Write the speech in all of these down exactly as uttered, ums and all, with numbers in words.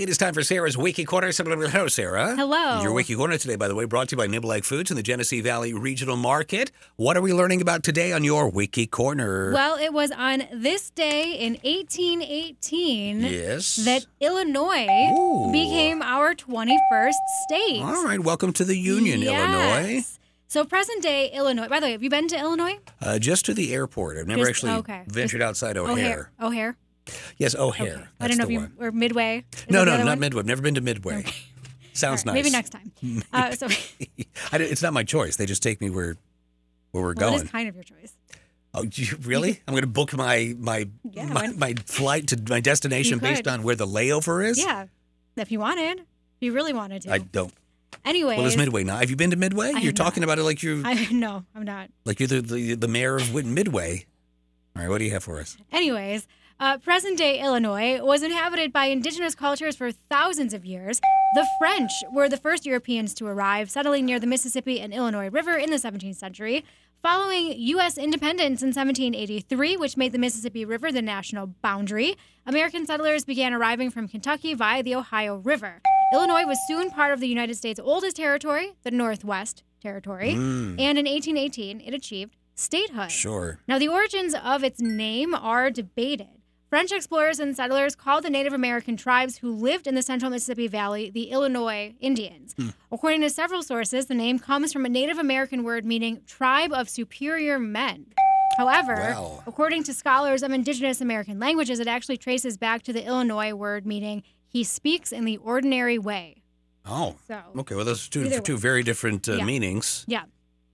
It is time for Sarah's Wiki Corner. Hello, Sarah. Hello. Your Wiki Corner today, by the way, brought to you by Nibble Egg Foods in the Genesee Valley Regional Market. What are we learning about today on your Wiki Corner? Well, it was on this day in eighteen eighteen Yes. that Illinois Ooh. became our twenty-first state. All right. Welcome to the Union, Yes. Illinois. So present-day Illinois. By the way, have you been to Illinois? Uh, just to the airport. I've never Just- actually okay. ventured Just- outside O'Hare. O'Hare. O'Hare. Yes, O'Hare. Okay. I That's don't know the if you one. or Midway. Is No, that the no, other not one? Midway. I've never been to Midway. Okay. Sounds All right, nice. Maybe next time. Uh, so, I don't- it's not my choice. They just take me where where we're well, going. it is kind of your choice. Oh, you, really? I'm going to book my my, Yeah, my why- my flight to my destination You based could. on where the layover is? Yeah, if you wanted, if you really wanted to. I don't. Anyways, Well, is Midway now? Have you been to Midway? I You're have talking not. about it like you I no, I'm not. like you're the, the the mayor of Wit- Midway. All right, what do you have for us? Anyways, uh, present-day Illinois was inhabited by indigenous cultures for thousands of years. The French were the first Europeans to arrive, settling near the Mississippi and Illinois River in the seventeenth century. Following U S independence in seventeen eighty-three, which made the Mississippi River the national boundary, American settlers began arriving from Kentucky via the Ohio River. Illinois was soon part of the United States' oldest territory, the Northwest Territory, Mm, and in eighteen eighteen, it achieved statehood. sure. Now, the origins of its name are debated. French explorers and settlers called the Native American tribes who lived in the central Mississippi Valley the Illinois Indians. Hmm. According to several sources, the name comes from a Native American word meaning tribe of superior men. However, Wow. according to scholars of indigenous American languages, it actually traces back to the Illinois word meaning he speaks in the ordinary way. Oh, So, okay. Well, those are two Either two way. very different uh, Yeah. meanings. yeah.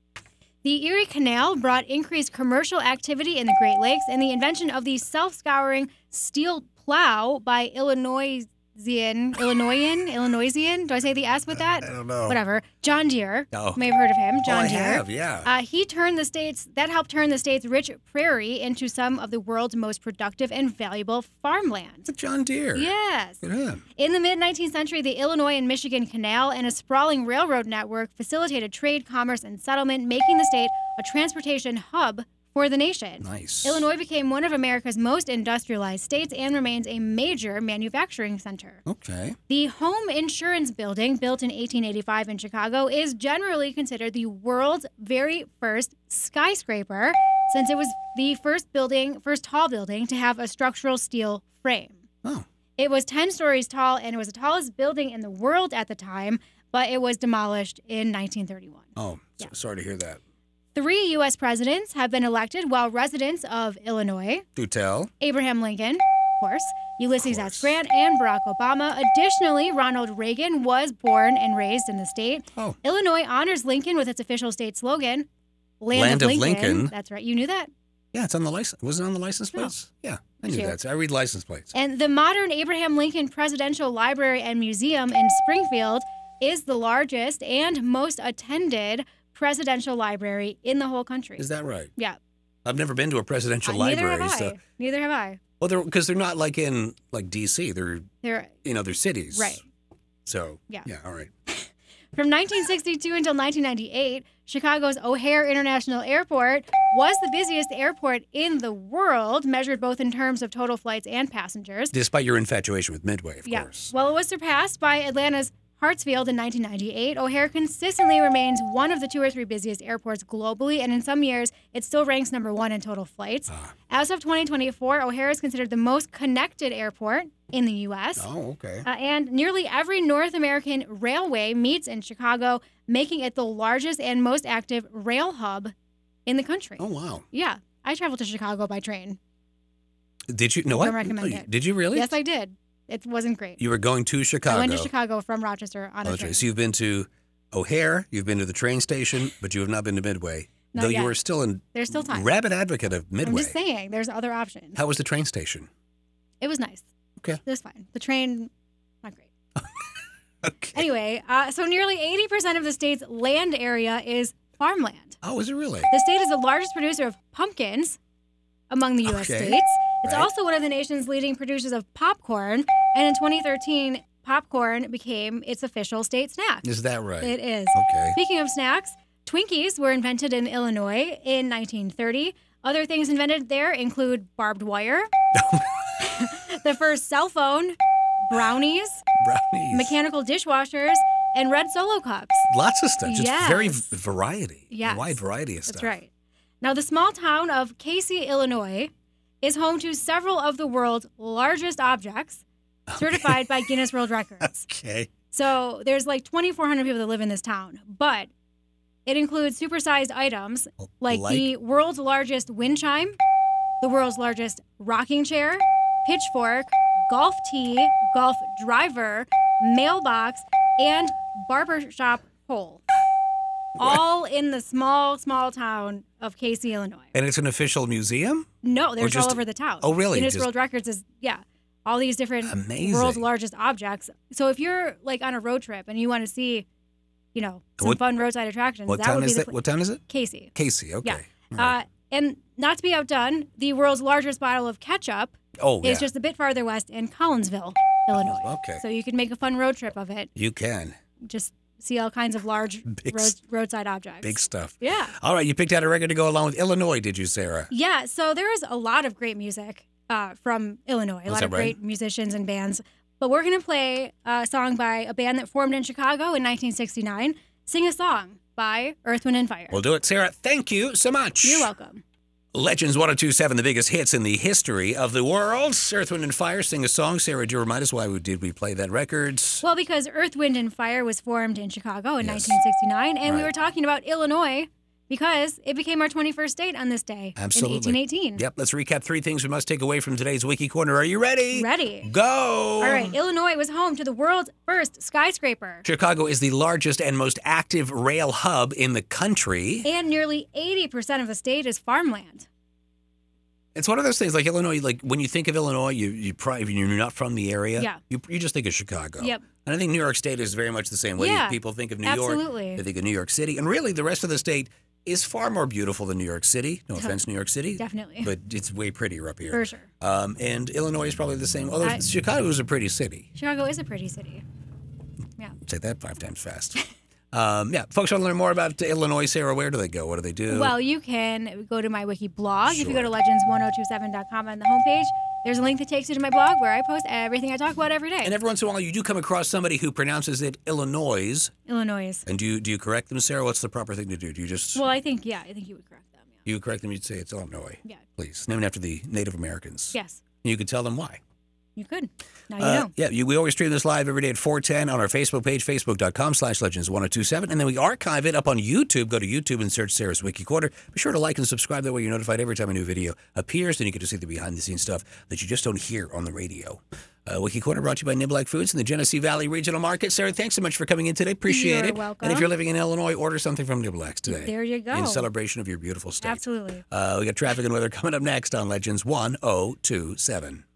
The Erie Canal brought increased commercial activity in the Great Lakes, and the invention of the self-scouring steel plow by Illinoisian, Illinoisan, Illinoisian. Do I say the S with that? I don't know. Whatever. John Deere. Oh. You may have heard of him. John oh, I Deere. have, yeah. Uh, he turned the state's that helped turn the state's rich prairie into some of the world's most productive and valuable farmland. It's John Deere. Yes. Good on him. In the mid-nineteenth century, the Illinois and Michigan Canal and a sprawling railroad network facilitated trade, commerce, and settlement, making the state a transportation hub for the nation. Nice. Illinois became one of America's most industrialized states and remains a major manufacturing center. Okay. The Home Insurance Building, built in eighteen eighty-five in Chicago, is generally considered the world's very first skyscraper, since it was the first building, first tall building to have a structural steel frame. Oh. It was ten stories tall, and it was the tallest building in the world at the time, but it was demolished in nineteen thirty-one. Oh, so- Yeah. sorry to hear that. Three U S presidents have been elected while residents of Illinois: Do tell. Abraham Lincoln, of course, Ulysses Of S. course. Grant, and Barack Obama. Additionally, Ronald Reagan was born and raised in the state. Oh. Illinois honors Lincoln with its official state slogan, Land, Land of, of Lincoln. Lincoln. That's right. You knew that? Yeah, it's on the license. Was it on the license No. plates? Yeah, I knew Sure. that. I read license plates. And the modern Abraham Lincoln Presidential Library and Museum in Springfield is the largest and most attended presidential library in the whole country. Is that right? Yeah. I've never been to a presidential Uh, neither library. have I. So, Neither have I. well, they're because they're not like in like D C. They're They're you know they're cities. right. So Yeah. Yeah. All right. From nineteen sixty-two until nineteen ninety-eight, Chicago's O'Hare International Airport was the busiest airport in the world, measured both in terms of total flights and passengers. Despite your infatuation with Midway, of Yeah. course. Well, it was surpassed by Atlanta's Hartsfield in nineteen ninety-eight. O'Hare consistently remains one of the two or three busiest airports globally, and in some years, it still ranks number one in total flights. Ah. As of twenty twenty-four, O'Hare is considered the most connected airport in the U S Oh, okay. Uh, and nearly every North American railway meets in Chicago, making it the largest and most active rail hub in the country. Oh, wow. Yeah, I traveled to Chicago by train. Did you? No, Don't what? recommend it. Did you really? Yes, I did. It wasn't great. You were going to Chicago. I went to Chicago from Rochester on Oh, a that's train. right. So you've been to O'Hare, you've been to the train station, but you have not been to Midway. Not though yet. you were still in There's still time. rabid advocate of Midway. I'm just saying, there's other options. How was the train station? It was nice. Okay. It was fine. The train, not great. Okay. Anyway, uh, so nearly eighty percent of the state's land area is farmland. Oh, is it really? The state is the largest producer of pumpkins among the U S Okay. states. It's Right. also one of the nation's leading producers of popcorn. And in twenty thirteen, popcorn became its official state snack. Is that right? It is. Okay. Speaking of snacks, Twinkies were invented in Illinois in nineteen thirty. Other things invented there include barbed wire, the first cell phone, brownies, Brownies. mechanical dishwashers, and red Solo cups. Lots of stuff. Just Yes. very v- variety. Yes. A wide variety of stuff. That's right. Now, the small town of Casey, Illinois, is home to several of the world's largest objects certified by Guinness World Records. Okay. So there's like twenty-four hundred people that live in this town, but it includes supersized items like, Like? the world's largest wind chime, the world's largest rocking chair, pitchfork, golf tee, golf driver, mailbox, and barbershop pole. All in the small, small town of Casey, Illinois. And it's an official museum? No, they're just- all over the town. Oh, really? Guinness Just- World Records is, yeah, all these different Amazing. world's largest objects. So if you're like on a road trip and you want to see, you know, some What- fun roadside attractions, What that town would be is the that? pla- What town is it? Casey. Casey. Okay. Yeah. All right. Uh, and not to be outdone, the world's largest bottle of ketchup oh, yeah. is just a bit farther west in Collinsville, Illinois. Okay. So you can make a fun road trip of it. You can. Just see all kinds of large Big road, s- roadside objects. Big stuff. Yeah. All right. You picked out a record to go along with Illinois, did you, Sarah? Yeah, so there is a lot of great music uh, from Illinois, a Is lot that of right? great musicians and bands. But we're going to play a song by a band that formed in Chicago in nineteen sixty-nine, Sing a Song by Earth, Wind, and Fire. We'll do it. Sarah, thank you so much. You're welcome. Legends one oh two seven, the biggest hits in the history of the world. Earth, Wind, and Fire, Sing a Song. Sarah, do you remind us why we, did we play that record? Well, because Earth, Wind, and Fire was formed in Chicago in Yes. nineteen sixty-nine, and we Right. were talking about Illinois because it became our twenty-first state on this day Absolutely. in eighteen eighteen. Yep, let's recap three things we must take away from today's Wiki Corner. Are you ready? Ready. Go! All right, Illinois was home to the world's first skyscraper. Chicago is the largest and most active rail hub in the country. And nearly eighty percent of the state is farmland. It's one of those things like Illinois, like when you think of Illinois, you, you probably, you're not from the area. Yeah. You, you just think of Chicago. Yep. And I think New York State is very much the same way. Yeah, People think of New absolutely. York. They think of New York City. And really, the rest of the state is far more beautiful than New York City. No offense, New York City. Definitely. But it's way prettier up here. For sure. Um, and Illinois is probably the same. Although I- Chicago is a pretty city. Chicago is a pretty city. Yeah. Say that five times fast. um, yeah. Folks want to learn more about Illinois, Sarah, where do they go? What do they do? Well, you can go to my wiki blog. If you Sure. go to legends one oh two seven dot com on the homepage, there's a link that takes you to my blog where I post everything I talk about every day. and every once in a while, you do come across somebody who pronounces it Illinois. Illinois. And do you, do you correct them, Sarah? What's the proper thing to do? Do you just Well, I think, yeah, I think you would correct them. Yeah. you correct them? You'd say it's Illinois. Yeah. Please, named after the Native Americans. Yes, You could tell them why. you could. Now you Uh, know. yeah, you, we always stream this live every day at four ten on our Facebook page, facebook.com slash legends one oh two seven. And then we archive it up on YouTube. Go to YouTube and search Sarah's Wiki Corner. Be sure to like and subscribe. That way you're notified every time a new video appears. Then you get to see the behind-the-scenes stuff that you just don't hear on the radio. Uh, Wiki Corner brought to you by Niblack Foods and the Genesee Valley Regional Market. Sarah, thanks so much for coming in today. Appreciate You're it. welcome. And if you're living in Illinois, order something from Niblack's today. There you go. In celebration of your beautiful state. Absolutely. Uh, we got traffic and weather coming up next on Legends one oh two seven.